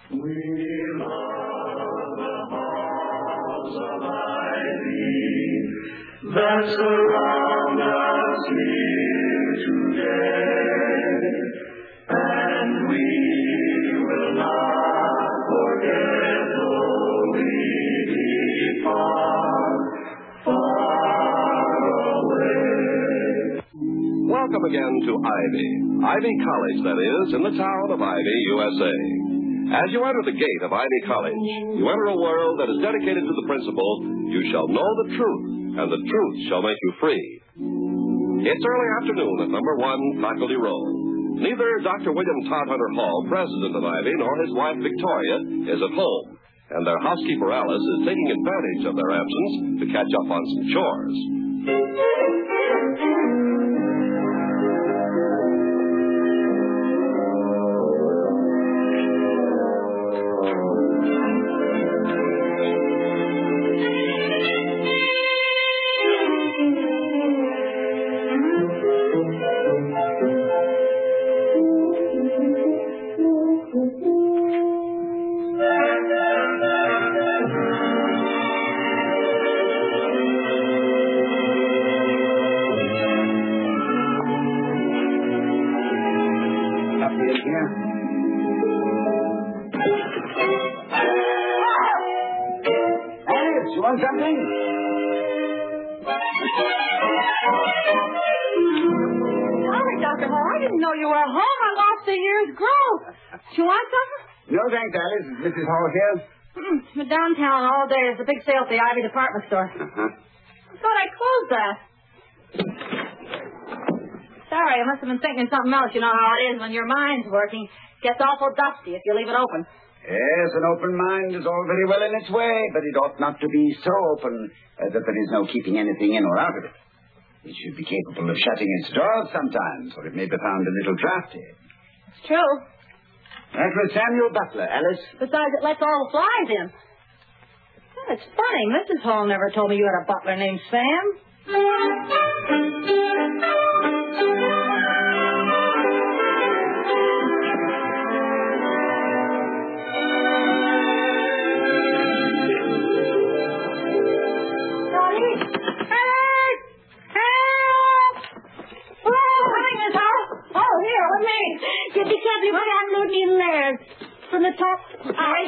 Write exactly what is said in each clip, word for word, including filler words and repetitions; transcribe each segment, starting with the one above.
We love the halls of ivy that surround us here today, and we will not forget though we depart far away. Welcome again to Ivy. Ivy College, that is, in the town of Ivy, U S A. As you enter the gate of Ivy College, you enter a world that is dedicated to the principle, you shall know the truth, and the truth shall make you free. It's early afternoon at number one Faculty Row. Neither Doctor William Todhunter Hall, president of Ivy, nor his wife Victoria is at home, and their housekeeper Alice is taking advantage of their absence to catch up on some chores. You want something? Sorry, Doctor Hall. I didn't know you were home. I lost the year's growth. You want something? No, thanks, Alice. Is Missus Hall here? Mm, been downtown all day. There's a big sale at the Ivy department store. Uh-huh. I thought I closed that. Sorry, I must have been thinking of something else. You know how it is when your mind's working. It gets awful dusty if you leave it open. Yes, an open mind is all very well in its way, but it ought not to be so open uh, that there is no keeping anything in or out of it. It should be capable of shutting its doors sometimes, or it may be found a little drafty. It's true. That was Samuel Butler, Alice. Besides, it lets all the flies in. Well, it's funny. Missus Hall never told me you had a butler named Sam. From the top. I...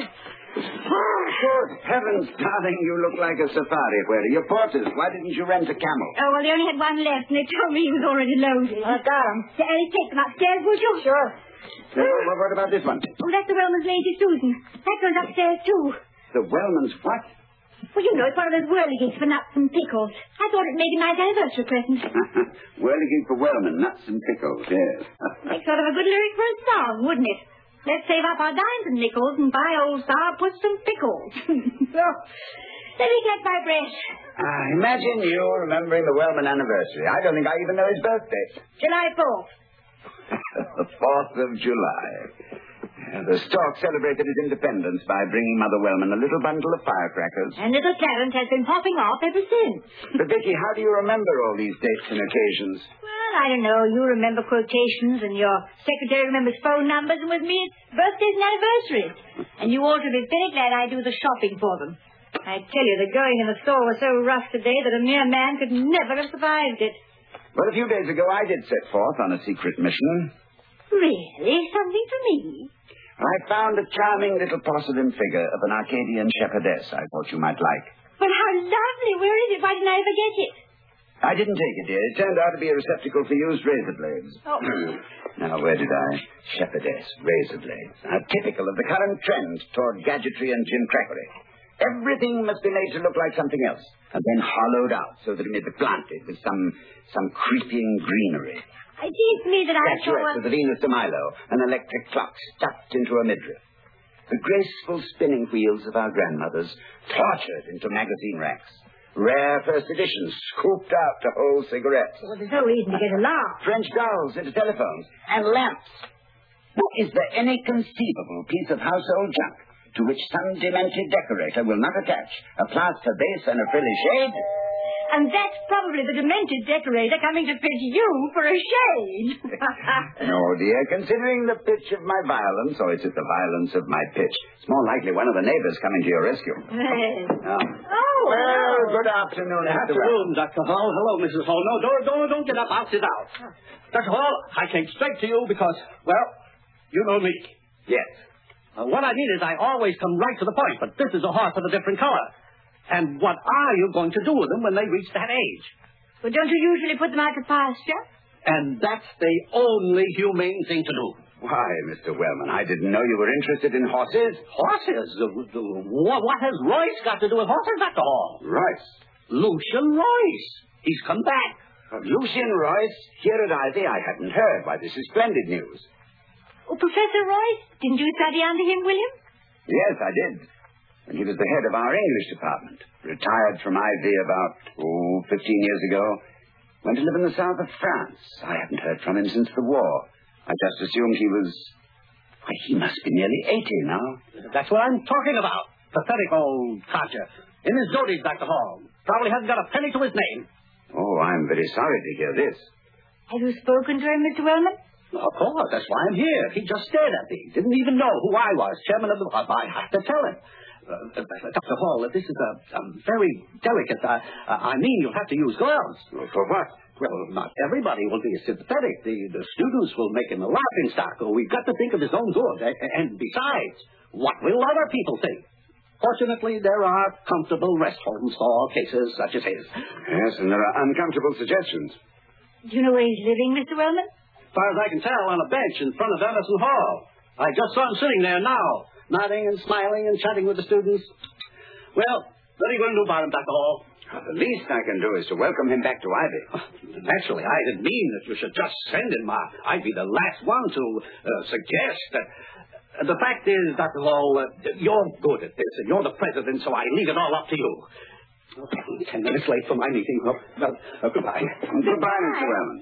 Good heavens, darling, you look like a safari wearer. Your porters, why didn't you rent a camel? Oh, well, they only had one left, and they told me he was already loaded. I got him. So, uh, take them upstairs, would you? Sure. So, well, what about this one? Oh, that's the Wellman's Lady Susan. That goes upstairs, too. The Wellman's what? Well, you know, it's one of those whirligigs for nuts and pickles. I thought it made a nice anniversary present. Whirligig for Wellman, nuts and pickles, yes. Like sort of a good lyric for a song, wouldn't it? Let's save up our dimes and nickels and buy old sourpuss some pickles. So, let me get my breath. Ah, imagine you remembering the Wellman anniversary. I don't think I even know his birthday. July fourth. The fourth of July. Uh, the stork celebrated its independence by bringing Mother Wellman a little bundle of firecrackers. And little Clarence has been popping off ever since. But, Vicky, how do you remember all these dates and occasions? Well, I don't know. You remember quotations, and your secretary remembers phone numbers, and with me, it's birthdays and anniversaries. And you ought to be very glad I do the shopping for them. I tell you, the going in the store was so rough today that a mere man could never have survived it. Well, a few days ago, I did set forth on a secret mission. Really? Something for me? I found a charming little porcelain figure of an Arcadian shepherdess I thought you might like. But how lovely. Where is it? Why didn't I ever get it? I didn't take it, dear. It turned out to be a receptacle for used razor blades. Oh. Now, where did I? Shepherdess, razor blades. Now, typical of the current trend toward gadgetry and gimcrackery. Everything must be made to look like something else, and then hollowed out so that it may be planted with some some creeping greenery. It seems to me that I saw Statuettes of the Venus de Milo, an electric clock stuffed into a midriff. The graceful spinning wheels of our grandmothers tortured into magazine racks. Rare first editions scooped out to hold cigarettes. Well, there's no reason to get alarmed. French dolls into telephones and lamps. Now, is there any conceivable piece of household junk to which some demented decorator will not attach a plaster base and a frilly shade? And that's probably the demented decorator coming to pitch you for a shade. No, dear. Considering the pitch of my violence, or is it the violence of my pitch? It's more likely one of the neighbors coming to your rescue. Oh. Oh. Well, good afternoon, Good Mister afternoon, Doctor Hall. Hello, Missus Hall. No, don't, don't, don't get up. I'll sit down. Doctor Hall, I came straight to you because, well, you know me. Yes. Uh, what I mean is I always come right to the point, but this is a horse of a different color. And what are you going to do with them when they reach that age? Well, don't you usually put them out to pasture? And that's the only humane thing to do. Why, Mister Wellman, I didn't know you were interested in horses. Horses? Uh, uh, what, what has Royce got to do with horses, Doctor Hall? Royce. Lucian Royce. He's come back. Uh, Lucian Royce, here at Ivy, I hadn't heard. Why, this is splendid news. Oh, Professor Royce, didn't you study under him, William? Yes, I did. When he was the head of our English department. Retired from Ivy about, oh, fifteen years ago. Went to live in the south of France. I haven't heard from him since the war. I just assumed he was... Why, he must be nearly eighty now. That's what I'm talking about. Pathetic old codger. In his dotage, Doctor Hall. Probably hasn't got a penny to his name. Oh, I'm very sorry to hear this. Have you spoken to him, Mister Wellman? Of course, that's why I'm here. He just stared at me. Didn't even know who I was, chairman of the... I have to tell him. Uh, uh, Doctor Hall, this is a, a very delicate... Uh, uh, I mean, you'll have to use gloves. Well, for what? Well, not everybody will be sympathetic. The, the students will make him a laughing stock. Oh, we've got to think of his own good. And besides, what will other people think? Fortunately, there are comfortable rest homes for cases such as his. Yes, and there are uncomfortable suggestions. Do you know where he's living, Mister Wellman? As far as I can tell, on a bench in front of Emerson Hall. I just saw him sitting there now, nodding and smiling and chatting with the students. Well, what are you going to do about him, Doctor Hall? Well, the least I can do is to welcome him back to Ivy. Naturally, I didn't mean that you should just send him. I'd be the last one to uh, suggest that. Uh, the fact is, Doctor Hall, uh, you're good at this, and you're the president, so I leave it all up to you. Okay, ten minutes late for my meeting. Oh, well, uh, goodbye. Goodbye, Mister Wellman.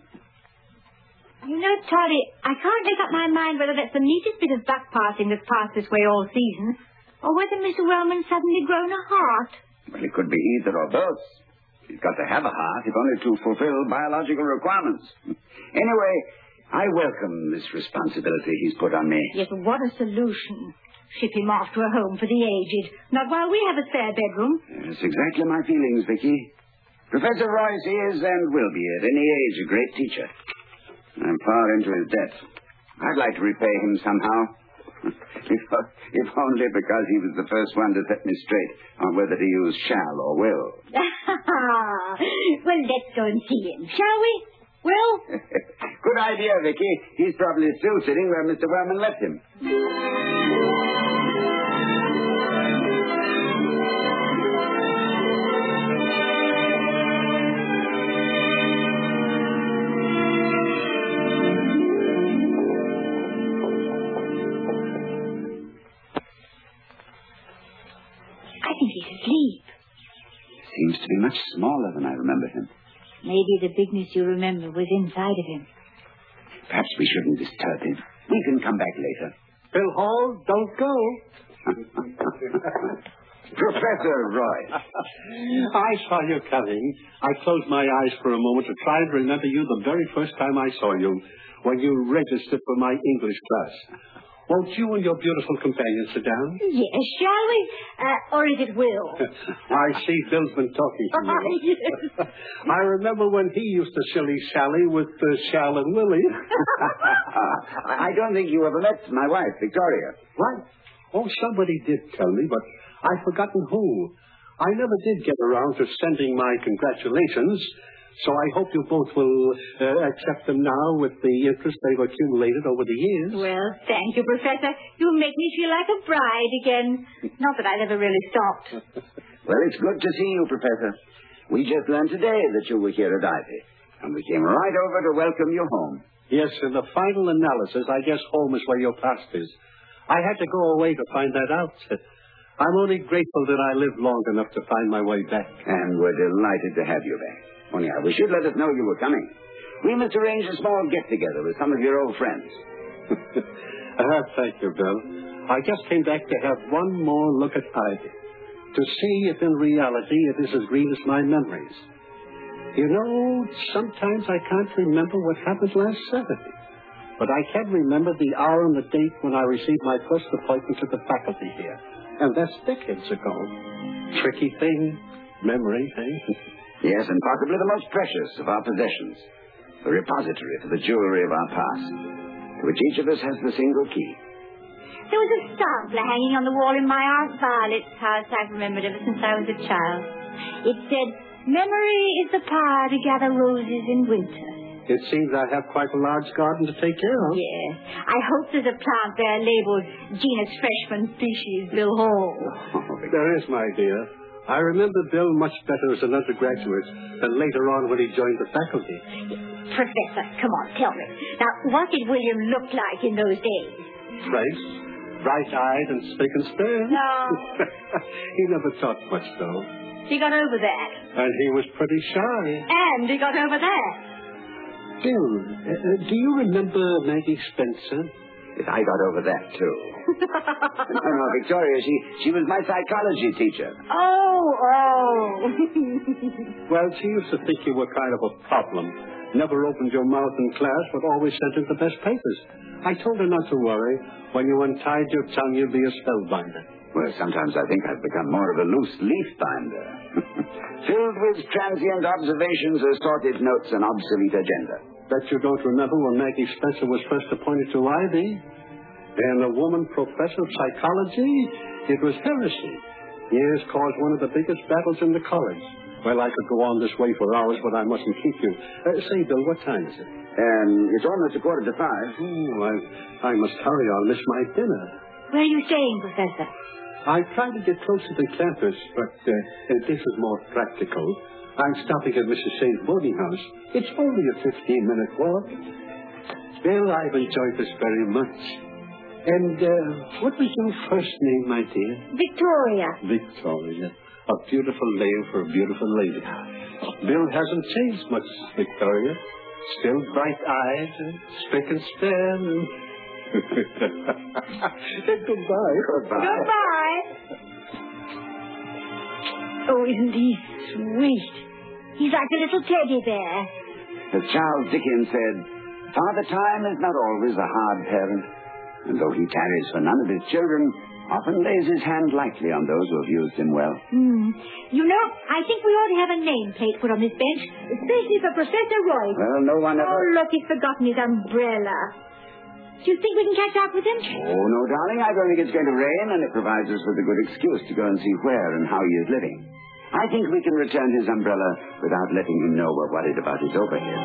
You know, Toddy, I can't make up my mind whether that's the neatest bit of buck passing that's passed this way all season, or whether Mister Wellman's suddenly grown a heart. Well, it could be either or both. He's got to have a heart, if only to fulfill biological requirements. Anyway, I welcome this responsibility he's put on me. Yes, but what a solution. Ship him off to a home for the aged. Not while we have a spare bedroom. That's exactly my feelings, Vicky. Professor Royce is and will be at any age a great teacher. I'm far into his debt. I'd like to repay him somehow. if, if only because he was the first one to set me straight on whether to use shall or will. Well, let's go and see him, shall we? Will? Good idea, Vicky. He's probably still sitting where Mister Wellman left him. I think he's asleep. Seems to be much smaller than I remember him. Maybe the bigness you remember was inside of him. Perhaps we shouldn't disturb him. We can come back later. Bill Hall, don't go. Professor Royce. I saw you coming. I closed my eyes for a moment to try and remember you the very first time I saw you, when you registered for my English class. Won't you and your beautiful companion sit down? Yes, shall we? Uh, or is it Will? I see Bill's been talking to you. Yes. I remember when he used to shilly-shally with uh, Shall and Willie. I don't think you ever met my wife, Victoria. What? Oh, somebody did tell me, but I've forgotten who. I never did get around to sending my congratulations, so I hope you both will uh, accept them now with the interest they've accumulated over the years. Well, thank you, Professor. You make me feel like a bride again. Not that I've ever really stopped. Well, it's good to see you, Professor. We just learned today that you were here at Ivy, and we came right over to welcome you home. Yes, in the final analysis, I guess home is where your past is. I had to go away to find that out. I'm only grateful that I lived long enough to find my way back. And we're delighted to have you back. Only I wish you'd let us know you were coming. We must arrange a small get-together with some of your old friends. uh, thank you, Bill. I just came back to have one more look at Ivy, to see if in reality it is as green as my memories. You know, sometimes I can't remember what happened last Saturday. But I can remember the hour and the date when I received my first appointment to the faculty here. And that's decades ago. Tricky thing, memory, eh? Yes, and possibly the most precious of our possessions. The repository for the jewelry of our past, to which each of us has the single key. There was a sampler hanging on the wall in my Aunt Violet's house. I've remembered ever since I was a child. It said, "Memory is the power to gather roses in winter." It seems I have quite a large garden to take care of. Yes. I hope there's a plant there labeled genus freshman species Bill Hall. There is, my dear. I remember Bill much better as an undergraduate than later on when he joined the faculty. Professor, come on, tell me. Now, what did William look like in those days? Fresh, bright-eyed, and spick and span. No. He never talked much, though. He got over that. And he was pretty shy. And he got over that. Bill, uh, do you remember Maggie Spencer? Yes, I got over that, too. no, no, Victoria, she, she was my psychology teacher. Oh, oh. Well, she used to think you were kind of a problem. Never opened your mouth in class, but always sent in the best papers. I told her not to worry. When you untied your tongue, you'd be a spellbinder. Well, sometimes I think I've become more of a loose leaf binder. Filled with transient observations, assorted notes, and obsolete agenda. Bet you don't remember when Maggie Spencer was first appointed to Ivy? And a woman professor of psychology? It was heresy. Yes, caused one of the biggest battles in the college. Well, I could go on this way for hours, but I mustn't keep you. Uh, say, Bill, what time is it? Um, it's almost a quarter to five. Oh, I, I must hurry. I'll miss my dinner. Where are you staying, Professor? I tried to get close to the campus, but uh, this is more practical. I'm stopping at Missus Shane's boarding house. It's only a fifteen-minute walk. Well, I've enjoyed this very much. And uh, what was your first name, my dear? Victoria. Victoria. A beautiful name for a beautiful lady. Bill hasn't changed much, Victoria. Still bright-eyed, spick and span. Goodbye. Goodbye. Goodbye. Oh, isn't he sweet? He's like a little teddy bear. As Charles Dickens said, Father Time is not always a hard parent, and though he tarries for none of his children, often lays his hand lightly on those who have used him well. Hmm. You know, I think we ought to have a nameplate put on this bench, especially for Professor Royce. Well, no one ever... Oh, look, he's forgotten his umbrella. Do you think we can catch up with him? Oh, no, darling. I don't think it's going to rain, and it provides us with a good excuse to go and see where and how he is living. I think we can return his umbrella without letting him know we're worried about his overhead.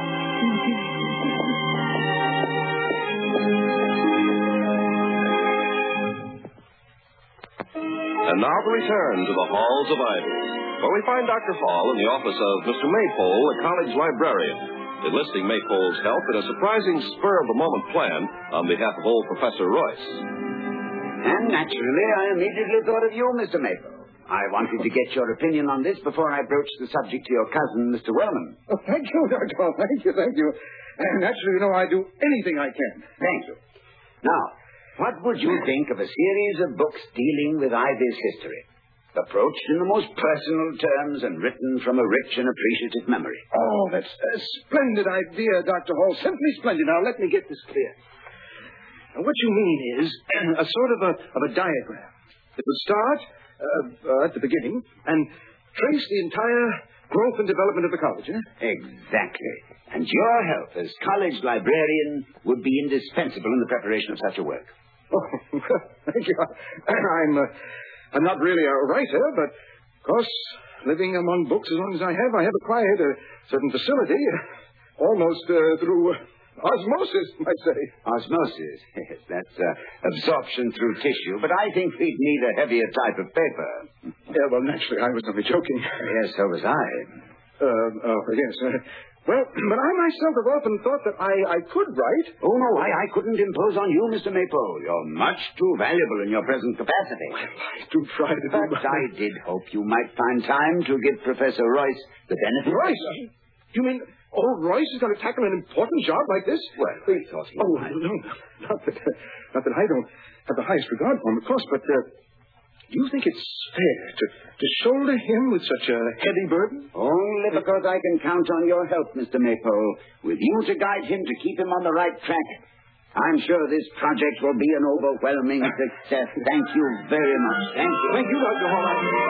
And now to return to the halls of Ivy, where we find Doctor Hall in the office of Mister Maypole, a college librarian, enlisting Maypole's help in a surprising spur-of-the-moment plan on behalf of old Professor Royce. And naturally, I immediately thought of you, Mister Maypole. I wanted to get your opinion on this before I broached the subject to your cousin, Mister Wellman. Oh, thank you, Doctor Hall. Thank you, thank you. And naturally, you know, I do anything I can. Thank you. Now, what would you think of a series of books dealing with Ivy's history? Approached in the most personal terms and written from a rich and appreciative memory. Oh, that's a splendid idea, Doctor Hall. Simply splendid. Now, let me get this clear. Now, what you mean is a sort of a, of a diagram. It would start uh, uh, at the beginning and trace the entire growth and development of the college, eh? Exactly. And your help as college librarian would be indispensable in the preparation of such a work. Oh, thank you. I'm... Uh, I'm not really a writer, but, of course, living among books as long as I have, I have acquired a certain facility, almost uh, through osmosis, I might say. Osmosis? Yes, that's uh, absorption through tissue, but I think we'd need a heavier type of paper. Yeah, well, naturally, I was only joking. Yes, so was I. Uh, oh, yes. Uh, well, but I myself have often thought that I, I could write. Oh, no, I, I couldn't impose on you, Mister Maypole. You're much too valuable in your present capacity. Well, I do try to do But I did hope you might find time to give Professor Royce the benefit. Royce? You mean old Royce is going to tackle an important job like this? Well, I thought he Oh, might. no, not that, uh, not that I don't have the highest regard for him, of course, but... Uh, Do you think it's fair to, to shoulder him with such a heavy burden? Only because I can count on your help, Mister Maypole. With you to guide him to keep him on the right track, I'm sure this project will be an overwhelming success. Thank you very much. Thank you. Thank you, Doctor Hall.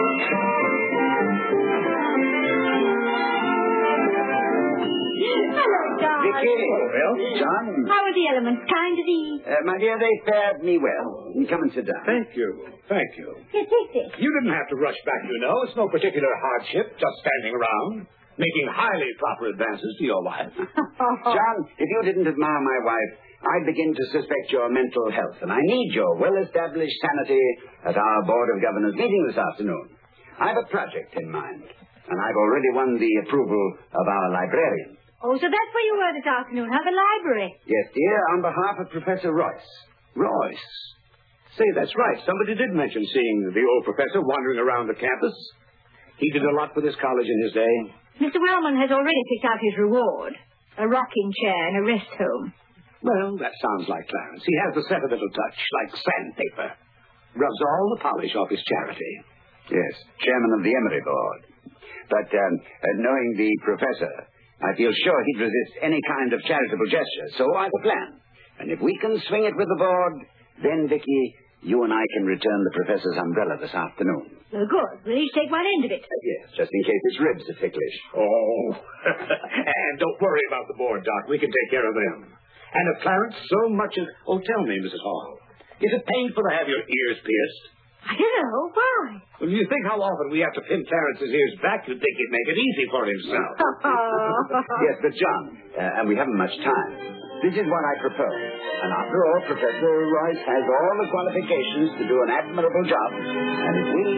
Hello, John. Vicky. Well, John. How are the elements? Kind to thee? Uh, my dear, they fared me well. Come and sit down. Thank you. Thank you. Here, take this. You didn't have to rush back, you know. It's no particular hardship, just standing around, making highly proper advances to your wife. John, if you didn't admire my wife, I'd begin to suspect your mental health, and I need your well-established sanity at our Board of Governors meeting this afternoon. I've a project in mind, and I've already won the approval of our librarian. Oh, so that's where you were this afternoon, huh? The library. Yes, dear, on behalf of Professor Royce. Royce. Say, that's right. Somebody did mention seeing the old professor wandering around the campus. He did a lot for this college in his day. Mister Wellman has already picked out his reward. A rocking chair and a rest home. Well, that sounds like Clarence. He has the sentimental touch, like sandpaper. Rubs all the polish off his charity. Yes, chairman of the Emery Board. But um, uh, knowing the professor, I feel sure he'd resist any kind of charitable gesture. So I've a plan. And if we can swing it with the board, then, Vicky, you and I can return the professor's umbrella this afternoon. Well, good. We'll each take one end of it. Uh, yes, just in case his ribs are ticklish. Oh. And don't worry about the board, Doc. We can take care of them. And if Clarence so much as... Oh, tell me, Missus Hall. Is it painful to have your ears pierced? I don't know. Why? Well, you think how often we have to pin Clarence's ears back, you'd think he'd make it easy for himself. Yes, but John, uh, and we haven't much time. This is what I propose. And after all, Professor Royce has all the qualifications to do an admirable job. And if we...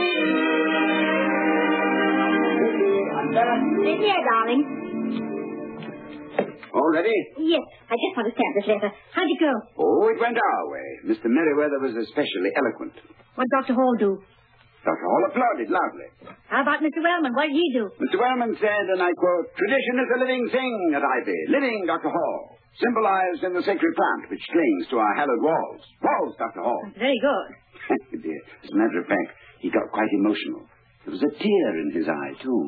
Sit here, darling. All ready? Yes, I just want to stamp this letter. How'd it go? Oh, it went our way. Mister Merriweather was especially eloquent. What'd Doctor Hall do? Doctor Hall applauded loudly. How about Mister Wellman? What did he do? Mister Wellman said, and I quote, "Tradition is a living thing at Ivy. Living, Doctor Hall. Symbolized in the sacred plant which clings to our hallowed walls. Walls, Doctor Hall." Very good. Thank you, dear. As a matter of fact, he got quite emotional. There was a tear in his eye, too.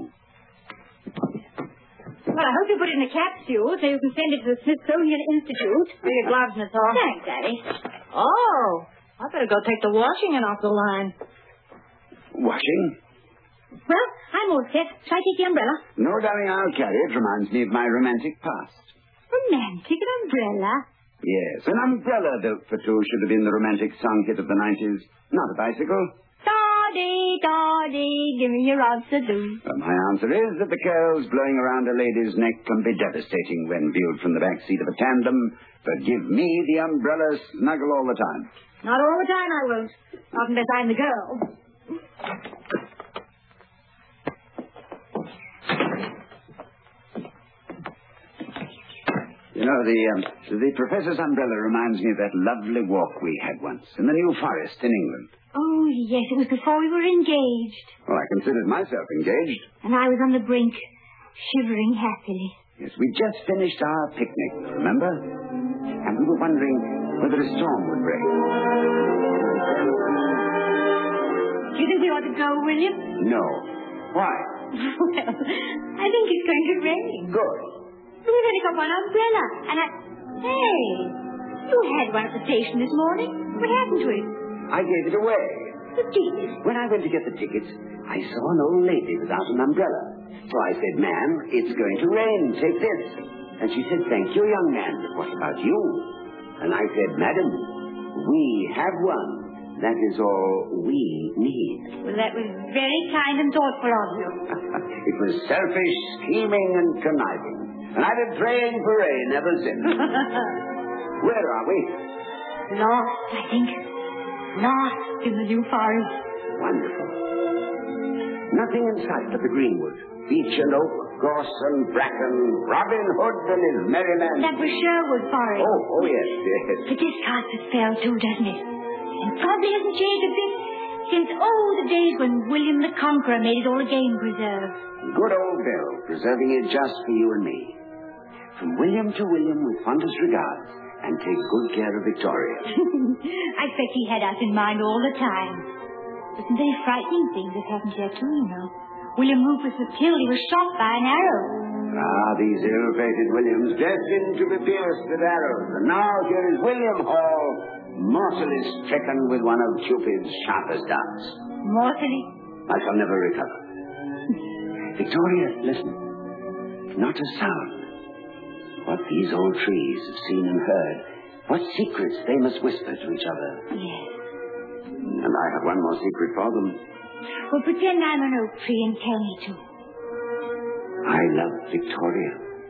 Well, I hope you put it in a capsule so you can send it to the Smithsonian Institute. For your gloves, Miss Hall. Thanks, Daddy. Oh, I better go take the washing off the line. Washing? Well, I'm all set. Shall I take the umbrella? No, darling, I'll carry it. Reminds me of my romantic past. Romantic, an umbrella? Yes, an umbrella built for two should have been the romantic song hit of the nineties. Not a bicycle. Doddy, Doddy, give me your answer, do. Well, my answer is that the curls blowing around a lady's neck can be devastating when viewed from the back seat of a tandem, but give me the umbrella snuggle all the time. Not all the time, I won't. Not unless I'm the girl. You know, the um, the professor's umbrella reminds me of that lovely walk we had once in the New Forest in England. Oh, yes, it was before we were engaged. Well, I considered myself engaged. And I was on the brink, shivering happily. Yes, we just finished our picnic, remember? And we were wondering whether a storm would break. Do you think we ought to go, William? No. Why? Well, I think it's going to rain. Good. We've only got one umbrella, and I... Hey, you had one at the station this morning. What happened to it? I gave it away. The tickets? When I went to get the tickets, I saw an old lady without an umbrella. So I said, "Ma'am, it's going to rain. Take this." And she said, "Thank you, young man, but what about you?" And I said, "Madam, we have one. That is all we need." Well, that was very kind and thoughtful of you. It was selfish, scheming, and conniving. And I've been praying for rain ever since. Where are we? Lost, I think. Lost in the New Forest. Wonderful. Nothing in sight but the greenwood. Beech and oak, gorse and bracken, Robin Hood and his merry men. That was Sherwood Forest. Oh, oh, yes, yes. But this casts a spell, too, doesn't it? And probably hasn't changed a bit since, oh, the days when William the Conqueror made it all a game preserve. Good old Bill, preserving it just for you and me. From William to William with fondest regards, and take good care of Victoria. I expect he had us in mind all the time. There's some very frightening things that happened here, too, you know. William Rufus was killed. He was shot by an arrow. Ah, these ill-fated Williams, destined to be pierced with arrows. And now here is William Hall, mortally stricken with one of Cupid's sharpest darts. Mortally? I shall never recover. Victoria, listen. Not a sound. What these old trees have seen and heard. What secrets they must whisper to each other. Yes. And I have one more secret for them. Well, pretend I'm an oak tree and tell me to. I love Victoria.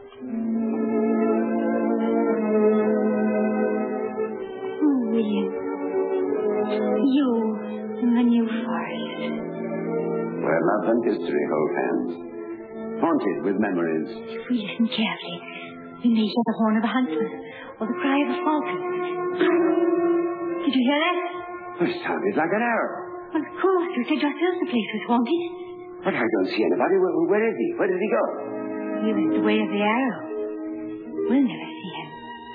Oh, William. You in the New Forest. Where love and history hold hands. Haunted with memories. If we listen carefully, we may hear the horn of a huntsman or the cry of a falcon. Did you hear that? It sounded like an arrow. Well, of course. You said yourself the place was haunted. But I don't see anybody. Where, where is he? Where did he go? He went the way of the arrow. We'll never see him.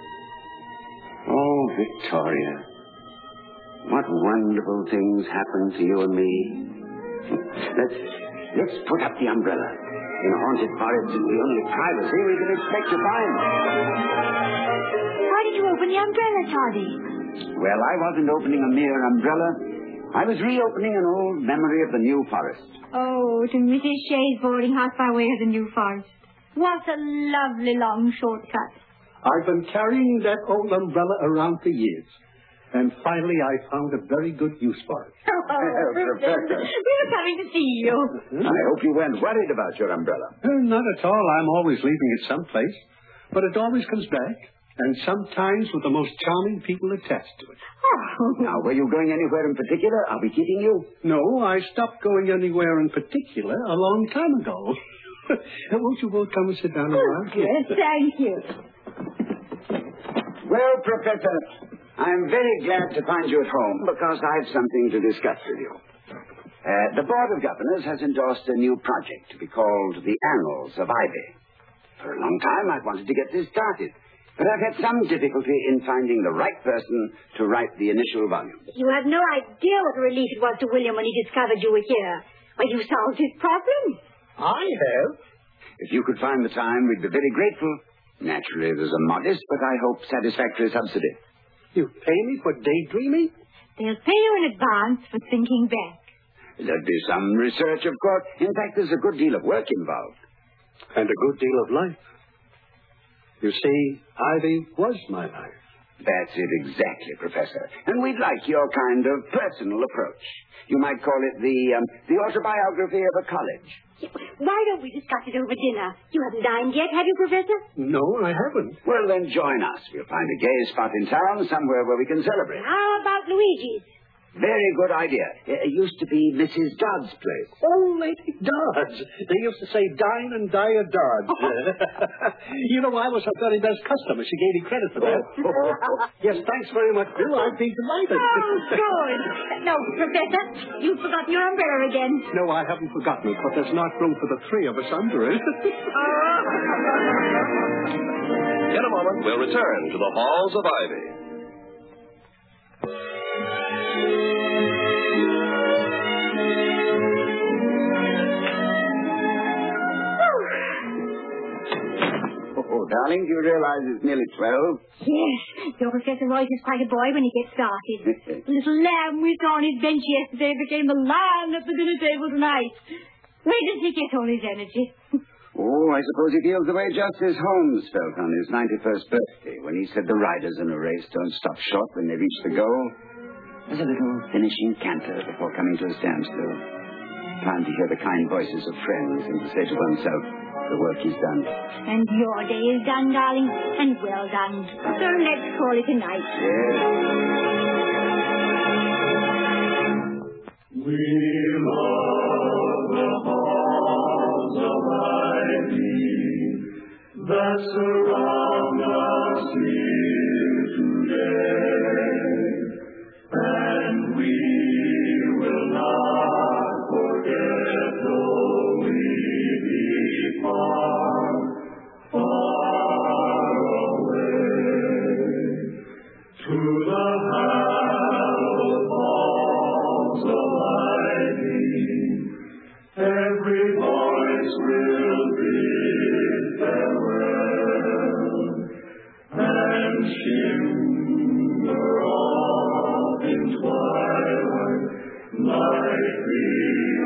Oh, Victoria. What wonderful things happen to you and me. Let's, let's put up the umbrella. In haunted forests is the only privacy we can expect to find. Why did you open the umbrella, Toddy? Well, I wasn't opening a mere umbrella. I was reopening an old memory of the New Forest. Oh, to Missus Shea's boarding house by way of the New Forest. What a lovely long shortcut. I've been carrying that old umbrella around for years. And finally I found a very good use for it. Oh, Professor. We were coming to see you. I hope you weren't worried about your umbrella. Uh, not at all. I'm always leaving it someplace. But it always comes back. And sometimes with the most charming people attached to it. Oh. Now, were you going anywhere in particular? Are we keeping you? No, I stopped going anywhere in particular a long time ago. Won't you both come and sit down a while? Yes, thank you. Well, Professor, I'm very glad to find you at home because I've something to discuss with you. Uh, the Board of Governors has endorsed a new project to be called the Annals of Ivy. For a long time, I've wanted to get this started. But I've had some difficulty in finding the right person to write the initial volume. You have no idea what a relief it was to William when he discovered you were here. Well, you solved his problem. I have. If you could find the time, we'd be very grateful. Naturally, there's a modest, but I hope satisfactory subsidy. You pay me for daydreaming? They'll pay you in advance for thinking back. There'd be some research, of course. In fact, there's a good deal of work involved. And a good deal of life. You see, Ivy was my life. That's it exactly, Professor. And we'd like your kind of personal approach. You might call it the um, the autobiography of a college. Why don't we discuss it over dinner? You haven't dined yet, have you, Professor? No, I haven't. Well, then join us. We'll find a gay spot in town, somewhere where we can celebrate. How about Luigi's? Very good idea. It used to be Missus Dodd's place. Oh, Lady Dodds. They used to say dine and die a Dodds. You know, I was her very best customer. She gave me credit for that. Yes, thanks very much, Bill. I'd be delighted. Oh, good. No, Professor, you've forgotten your umbrella again. No, I haven't forgotten it, but there's not room for the three of us under it. In a moment, we'll return to the Halls of Ivy. Oh, darling, do you realize it's nearly twelve? Yes, your Professor Royce is quite a boy when he gets started. The little lamb we saw on his bench yesterday became the lion at the dinner table tonight. Where does he get all his energy? Oh, I suppose he feels the way Justice Holmes felt on his ninety-first birthday when he said the riders in a race don't stop short when they reach the goal. There's a little finishing canter before coming to a standstill. Time to hear the kind voices of friends and to say to oneself, the work is done. And your day is done, darling, and well done. So let's call it a night. Yes. We love the halls of ivy that surround us here today, and we will not forget though we be far, far away, to the hallowed halls of ivy. my feet.